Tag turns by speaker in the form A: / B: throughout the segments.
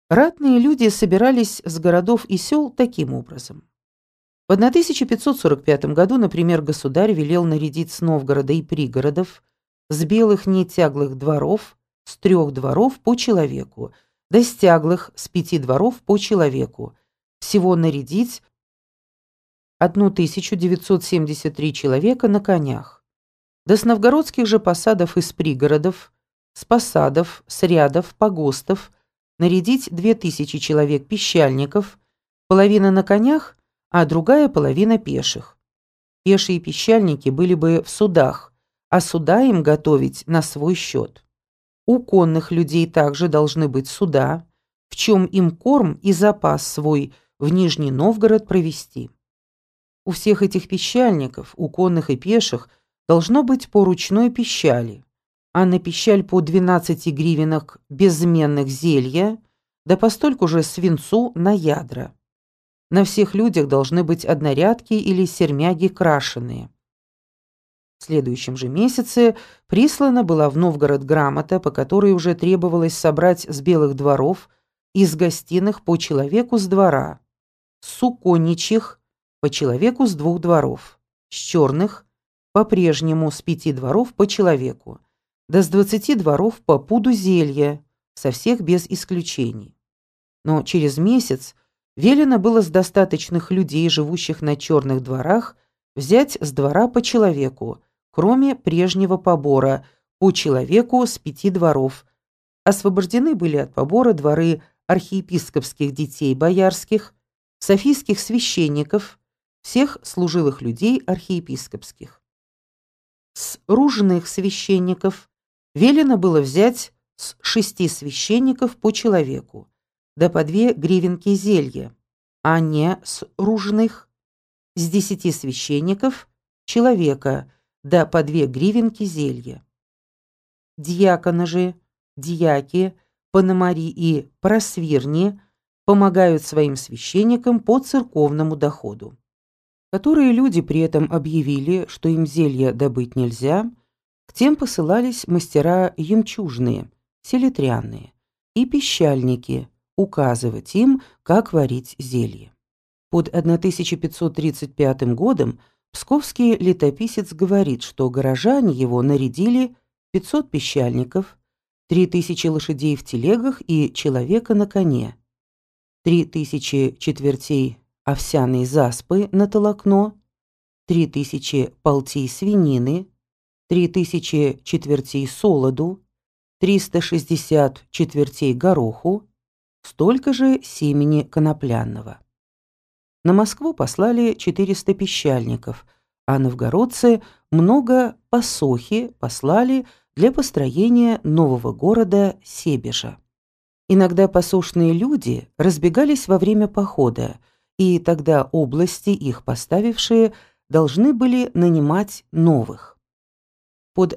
A: Ратные люди собирались с городов и сел таким образом. В 1545 году, например, государь велел нарядить с Новгорода и пригородов, с белых нетяглых дворов, с 3 дворов по человеку, да с тяглых с 5 дворов по человеку, всего нарядить 1973 человека на конях, да с новгородских же посадов из пригородов, с посадов, с рядов, погостов, нарядить 2000 человек пищальников, половина на конях, а другая половина пеших. Пешие пищальники были бы в судах, а суда им готовить на свой счет. У конных людей также должны быть суда, в чем им корм и запас свой в Нижний Новгород провести. У всех этих пищальников, у конных и пеших, должно быть по ручной пищали, а на пищаль по 12 гривенок безменных зелья, да постольку же свинцу на ядра. На всех людях должны быть однорядки или сермяги крашеные. В следующем же месяце прислана была в Новгород грамота, по которой уже требовалось собрать с белых дворов, из гостиных по человеку с двора, с суконничьих по человеку с 2 дворов, с черных по-прежнему с 5 дворов по человеку, да с 20 дворов по пуду зелья, со всех без исключений. Но через месяц велено было с достаточных людей, живущих на черных дворах, взять с двора по человеку, кроме прежнего побора, по человеку с 5 дворов. Освобождены были от побора дворы архиепископских детей боярских, софийских священников, всех служилых людей архиепископских. С ружных священников велено было взять с 6 священников по человеку, да по 2 гривенки зелья, а не с ружных, с 10 священников человека, да по 2 гривенки зелья. Дьяконы же, дьяки, пономари и просвирни помогают своим священникам по церковному доходу. Которые люди при этом объявили, что им зелья добыть нельзя, к тем посылались мастера ямчужные, селитрянные и пищальники, указывать им, как варить зелье. Под 1535 годом псковский летописец говорит, что горожане его нарядили 500 пищальников, 3000 лошадей в телегах и человека на коне, 3000 четвертей овсяной заспы на толокно, 3000 полтей свинины, 3000 четвертей солоду, 360 четвертей гороху, столько же семени конопляного. На Москву послали 400 пищальников, а новгородцы много посохи послали для построения нового города Себежа. Иногда посошные люди разбегались во время похода, и тогда области, их поставившие, должны были нанимать новых. Под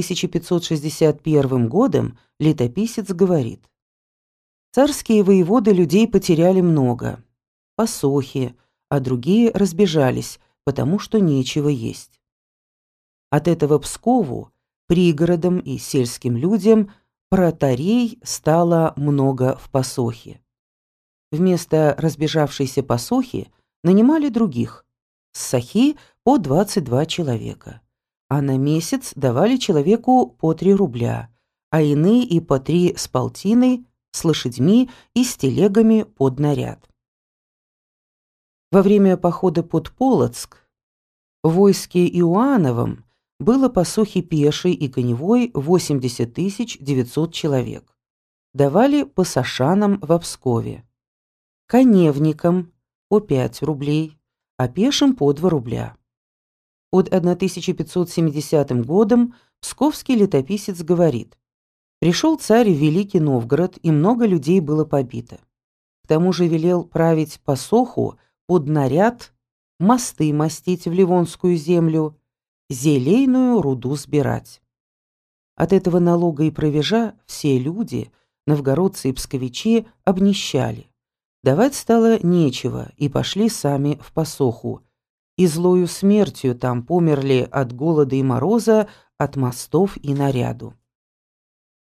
A: 1561 годом летописец говорит: «Царские воеводы людей потеряли много, посохи, а другие разбежались, потому что нечего есть». От этого Пскову, пригородам и сельским людям протарей стало много в посохе. Вместо разбежавшейся посохи нанимали других, с сахи по 22 человека, а на месяц давали человеку по 3 рубля, а иные и по 3 с полтиной, с лошадьми и с телегами под наряд. Во время похода под Полоцк в войске Иоанновом было посохи пешей и коневой 80 900 человек. Давали пасашанам в Пскове, коневникам по 5 рублей, а пешим по 2 рубля. Под 1570 годом псковский летописец говорит: «Пришел царь в Великий Новгород, и много людей было побито. К тому же велел править посоху под наряд, мосты мостить в Ливонскую землю, зелейную руду сбирать». От этого налога и провежа все люди, новгородцы и псковичи, обнищали. Давать стало нечего, и пошли сами в посоху, и злою смертью там померли от голода и мороза, от мостов и наряду.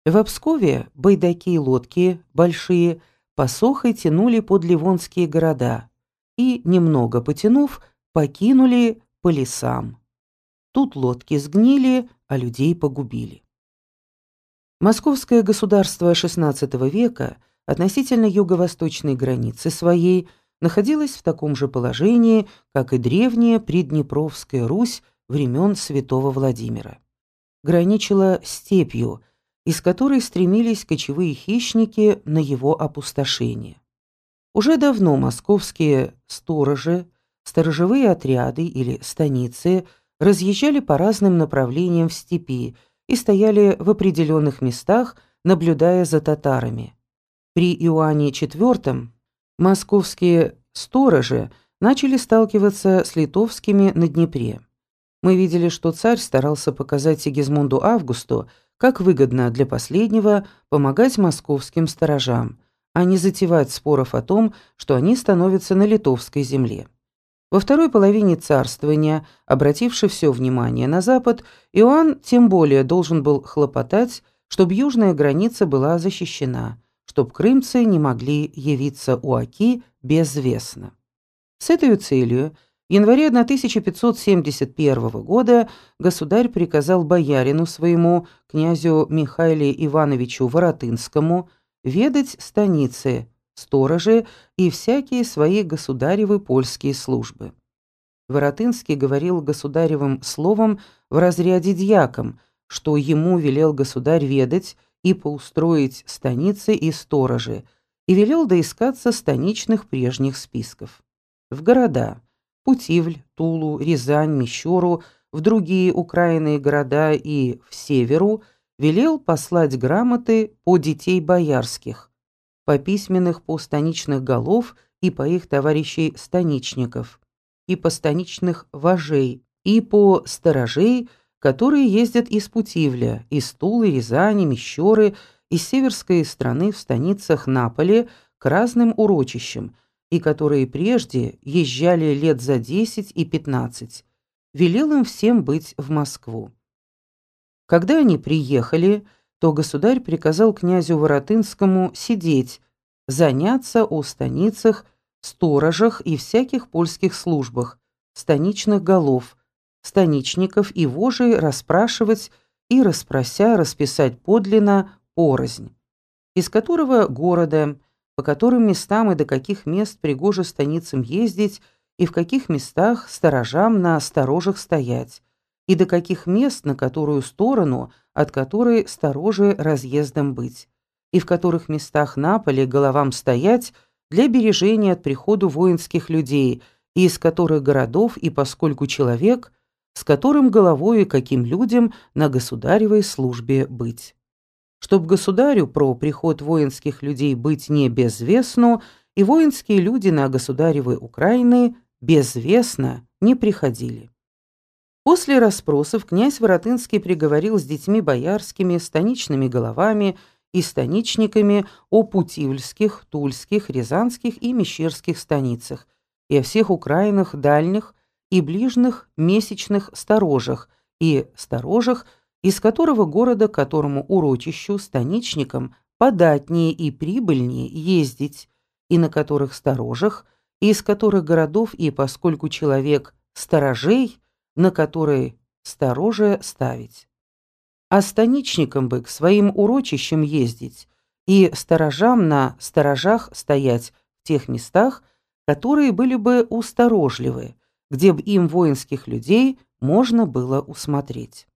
A: В Пскове байдаки и лодки большие посохой тянули под ливонские города и, немного потянув, покинули по лесам. Тут лодки сгнили, а людей погубили. Московское государство XVI века относительно юго-восточной границы своей находилось в таком же положении, как и древняя Приднепровская Русь времен святого Владимира. Граничила степью, из которой стремились кочевые хищники на его опустошение. Уже давно московские сторожи, сторожевые отряды или станицы разъезжали по разным направлениям в степи и стояли в определенных местах, наблюдая за татарами. При Иоанне IV московские сторожи начали сталкиваться с литовскими на Днепре. Мы видели, что царь старался показать Сигизмунду Августу, как выгодно для последнего помогать московским сторожам, а не затевать споров о том, что они становятся на литовской земле. Во второй половине царствования, обративши все внимание на запад, Иоанн тем более должен был хлопотать, чтобы южная граница была защищена, чтобы крымцы не могли явиться у Оки безвестно. С этой целью в январе 1571 года государь приказал боярину своему, князю Михаилу Ивановичу Воротынскому, ведать станицы, сторожи и всякие свои государевы польские службы. Воротынский говорил государевым словом в разряде дьяком, что ему велел государь ведать и поустроить станицы и сторожи, и велел доискаться станичных прежних списков. В города Путивль, Тулу, Рязань, Мещеру, в другие украинные города и в северу велел послать грамоты по детей боярских, по письменных по станичных голов и по их товарищей станичников, и по станичных вожей, и по сторожей, которые ездят из Путивля, из Тулы, Рязани, Мещеры, из северской страны в станицах Наполе к разным урочищам, и которые прежде езжали лет за 10 и 15, велел им всем быть в Москву. Когда они приехали, то государь приказал князю Воротынскому сидеть, заняться о станицах, сторожах и всяких польских службах, станичных голов, станичников и вожей расспрашивать и, расспрося, расписать подлинно порознь, из которого города, по которым местам и до каких мест пригоже станицам ездить, и в каких местах сторожам на сторожах стоять, и до каких мест на которую сторону, от которой сторожи разъездом быть, и в которых местах на поле головам стоять для бережения от приходу воинских людей, и из которых городов и поскольку человек, с которым головою и каким людям на государевой службе быть. Чтоб государю про приход воинских людей быть не безвестно, и воинские люди на государевой Украины безвестно не приходили. После расспросов князь Воротынский приговорил с детьми боярскими, станичными головами и станичниками о путивльских, тульских, рязанских и мещерских станицах и о всех Украинах дальних и ближних месячных сторожах и сторожах, из которого города к которому урочищу станичникам податнее и прибыльнее ездить, и на которых сторожах, и из которых городов и поскольку человек сторожей, на которые стороже ставить. А станичникам бы к своим урочищам ездить и сторожам на сторожах стоять в тех местах, которые были бы усторожливы, где б им воинских людей можно было усмотреть.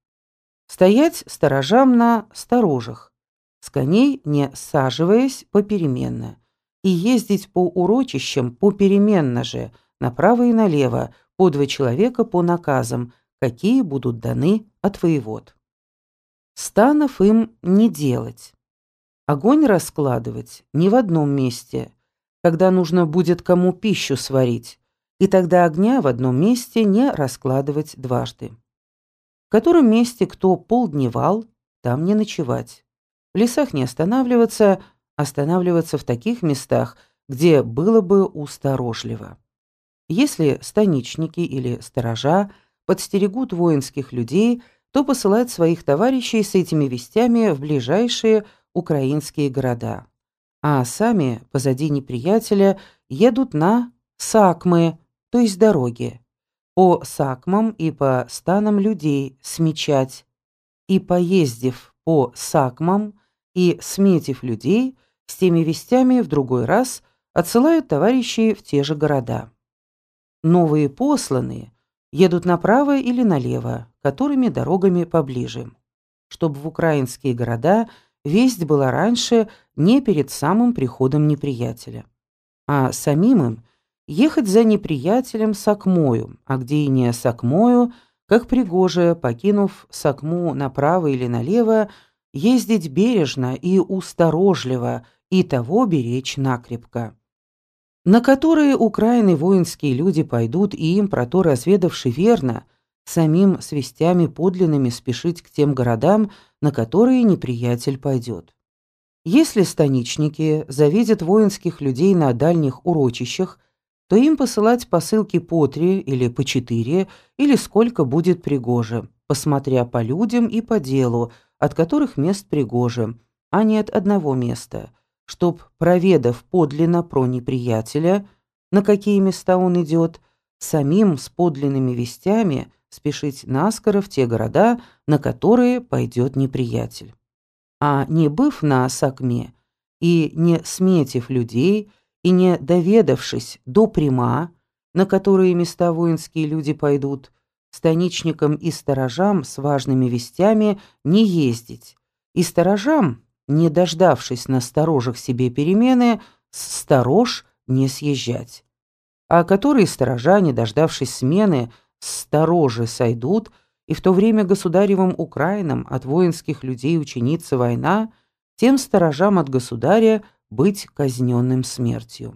A: Стоять сторожам на сторожах, с коней не саживаясь попеременно, и ездить по урочищам попеременно же, направо и налево, по 2 человека по наказам, какие будут даны от воевод. Станов им не делать. Огонь раскладывать не в одном месте, когда нужно будет кому пищу сварить, и тогда огня в одном месте не раскладывать дважды. В котором месте кто полдневал, там не ночевать. В лесах не останавливаться, останавливаться в таких местах, где было бы усторожливо. Если станичники или сторожа подстерегут воинских людей, то посылать своих товарищей с этими вестями в ближайшие украинские города, а сами позади неприятеля едут на сакмы, то есть дороги, по сакмам и по станам людей смечать, и, поездив по сакмам и сметив людей, с теми вестями в другой раз отсылают товарищей в те же города. Новые посланные едут направо или налево, которыми дорогами поближе, чтобы в украинские города весть была раньше, не перед самым приходом неприятеля, а самим им ехать за неприятелем сакмою, а где и не сакмою, как пригоже, покинув сакму направо или налево, ездить бережно и усторожливо, и того беречь накрепко. На которые Украины воинские люди пойдут, и им, про то разведавши верно, самим с вестями подлинными спешить к тем городам, на которые неприятель пойдет. Если станичники завидят воинских людей на дальних урочищах, то им посылать посылки по 3 или по 4, или сколько будет пригоже, посмотря по людям и по делу, от которых мест пригоже, а не от одного места, чтоб, проведав подлинно про неприятеля, на какие места он идет, самим с подлинными вестями спешить наскоро в те города, на которые пойдет неприятель. А не быв на сакме и не сметив людей, и не доведавшись до прима, на которые места воинские люди пойдут, станичникам и сторожам с важными вестями не ездить, и сторожам, не дождавшись на сторожах себе перемены, с сторож не съезжать. А которые сторожа, не дождавшись смены, с сторожи сойдут, и в то время государевым Украинам от воинских людей учинится война, тем сторожам от государя быть казненным смертью.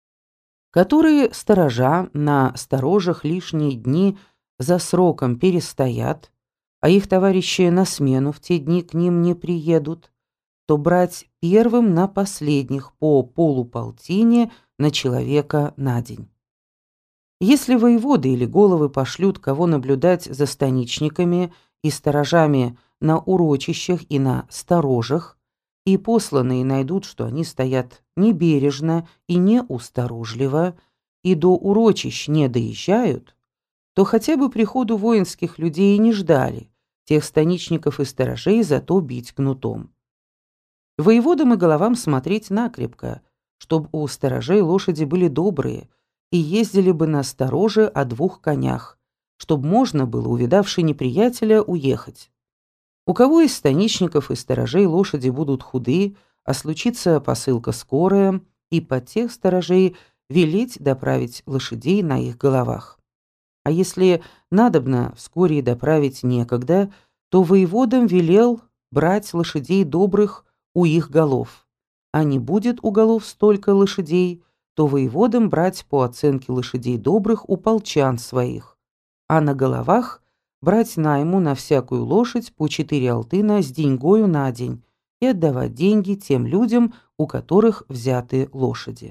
A: Которые сторожа на сторожах лишние дни за сроком перестоят, а их товарищи на смену в те дни к ним не приедут, то брать первым на последних по полуполтине на человека на день. Если воеводы или головы пошлют кого наблюдать за станичниками и сторожами на урочищах и на сторожах, и посланные найдут, что они стоят небережно и неусторожливо, и до урочищ не доезжают, то хотя бы приходу воинских людей не ждали, тех станичников и сторожей зато бить кнутом. Воеводам и головам смотреть накрепко, чтоб у сторожей лошади были добрые, и ездили бы на стороже о 2 конях, чтоб можно было, увидавши неприятеля, уехать. У кого из станичников и сторожей лошади будут худы, а случится посылка скорая, и под тех сторожей велеть доправить лошадей на их головах. А если надобно вскоре доправить некогда, то воеводам велел брать лошадей добрых у их голов, а не будет у голов столько лошадей, то воеводам брать по оценке лошадей добрых у полчан своих, а на головах брать найму на всякую лошадь по 4 алтына с деньгою на день и отдавать деньги тем людям, у которых взяты лошади.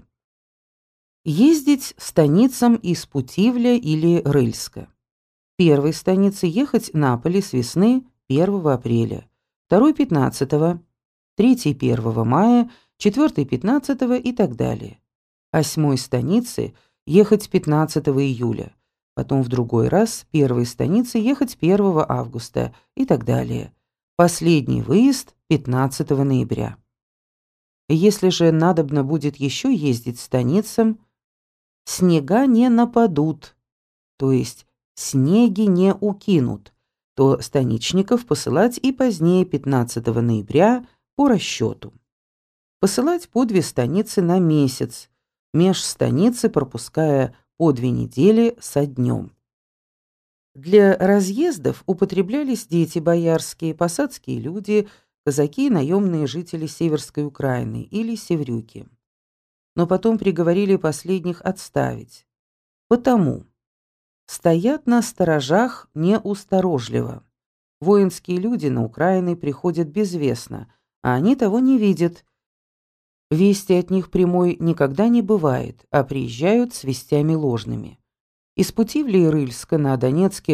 A: Ездить станицам из Путивля или Рыльска. Первой станице ехать на поле с весны 1 апреля, второй 15, третьей 1 мая, четвертой 15 и так далее. 8 станицы ехать 15 июля, потом в другой раз 1 станицы ехать 1 августа и так далее. Последний выезд 15 ноября. Если же надобно будет еще ездить станицам, снега не нападут, то есть снеги не укинут, то станичников посылать и позднее 15 ноября по расчету. Посылать по 2 станицы на месяц, меж станицы пропуская по 2 недели со днем. Для разъездов употреблялись дети боярские, посадские люди, казаки и наемные жители Северской Украины или севрюки. Но потом приговорили последних отставить. Потому стоят на сторожах неусторожливо. Воинские люди на Украины приходят безвестно, а они того не видят. Вести от них прямой никогда не бывает, а приезжают с вестями ложными. Из Путивля и Рыльска на Донецких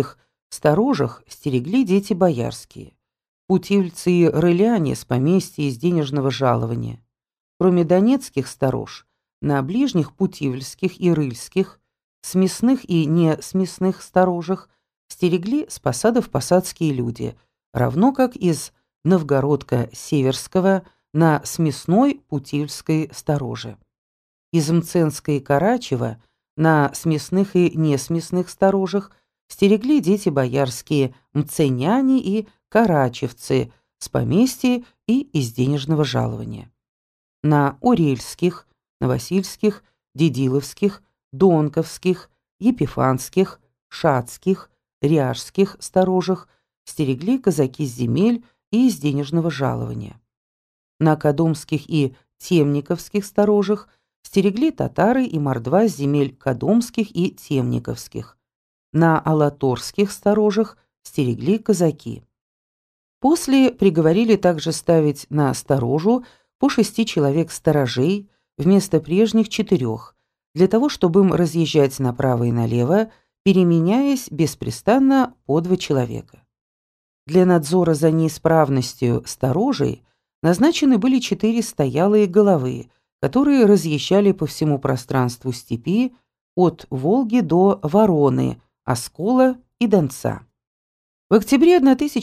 A: Сторожах стерегли дети боярские, путильцы и рыляне с поместья из денежного жалования. Кроме донецких сторож, на ближних путивльских и рыльских, смесных и несмесных сторожах стерегли с посадов посадские люди, равно как из Новгородка-Северского на смесной путивльской стороже. Из Мценска и Карачева на смесных и несмесных сторожах стерегли дети боярские мценяне и карачевцы с поместья и из денежного жалования. На Урельских, Новосильских, Дедиловских, Донковских, Епифанских, Шацких, Ряжских сторожах стерегли казаки с земель и из денежного жалования. На Кодомских и Темниковских сторожах стерегли татары и мордва с земель Кодомских и Темниковских. На Алаторских сторожах стерегли казаки. После приговорили также ставить на сторожу по 6 человек сторожей вместо прежних 4, для того, чтобы им разъезжать направо и налево, переменяясь беспрестанно по 2 человека. Для надзора за неисправностью сторожей назначены были 4 стоялые головы, которые разъезжали по всему пространству степи от Волги до Вороны, Оскола и Донца. В октябре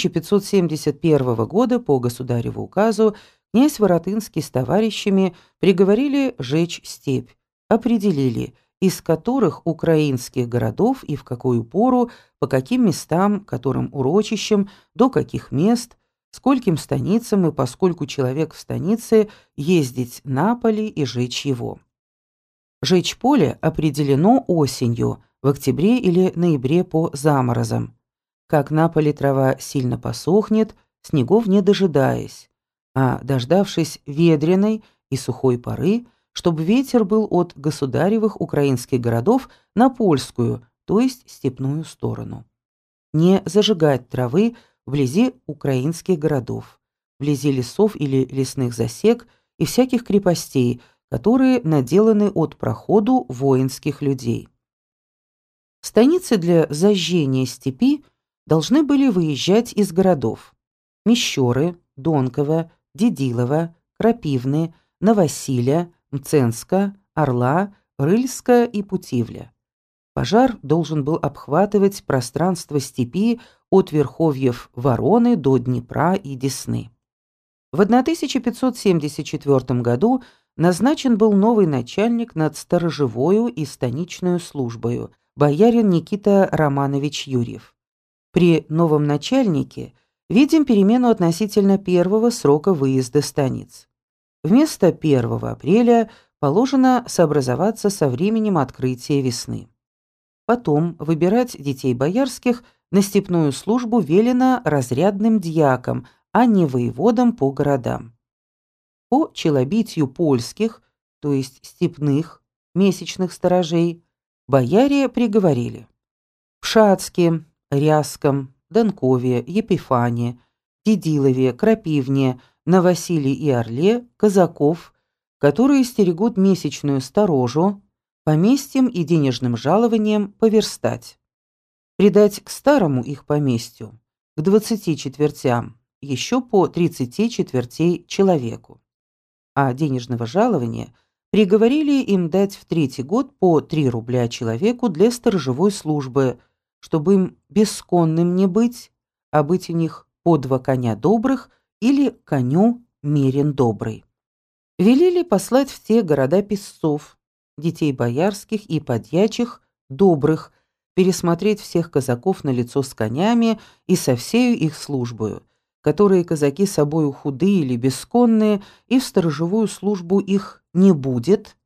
A: 1571 года по государеву указу князь Воротынский с товарищами приговорили жечь степь, определили, из которых украинских городов и в какую пору, по каким местам, которым урочищам, до каких мест, скольким станицам и поскольку человек в станице ездить на поле и жечь его. Жечь поле определено осенью, в октябре или ноябре по заморозам. Как на поле трава сильно посохнет, снегов не дожидаясь, а дождавшись ветреной и сухой поры, чтобы ветер был от государевых украинских городов на польскую, то есть степную сторону. Не зажигать травы вблизи украинских городов, вблизи лесов или лесных засек и всяких крепостей, которые наделаны от проходу воинских людей. Станицы для зажжения степи должны были выезжать из городов Мещеры, Донково, Дедилово, Крапивны, Новосиля, Мценска, Орла, Рыльска и Путивля. Пожар должен был обхватывать пространство степи от верховьев Вороны до Днепра и Десны. В 1574 году назначен был новый начальник над сторожевою и станичную службою, боярин Никита Романович Юрьев. При новом начальнике видим перемену относительно первого срока выезда станиц. Вместо 1 апреля положено сообразоваться со временем открытия весны. Потом выбирать детей боярских на степную службу велено разрядным дьякам, а не воеводам по городам. По челобитию польских, то есть степных, месячных сторожей, бояре приговорили: в Шацке, Ряском, Донкове, Епифане, Дедилове, Крапивне, Новосиле и Орле казаков, которые стерегут месячную сторожу, поместьем и денежным жалованием поверстать. Придать к старому их поместью, к 20 четвертям, еще по 30 четвертей человеку. А денежного жалования приговорили им дать в 3-й год по 3 рубля человеку для сторожевой службы, чтобы им бесконным не быть, а быть у них по 2 коня добрых или коню мерен добрый. Велели послать в те города писцов, детей боярских и подьячих, добрых, пересмотреть всех казаков на лицо с конями и со всею их службою, которые казаки собою худые или бесконные, и в сторожевую службу их не будет,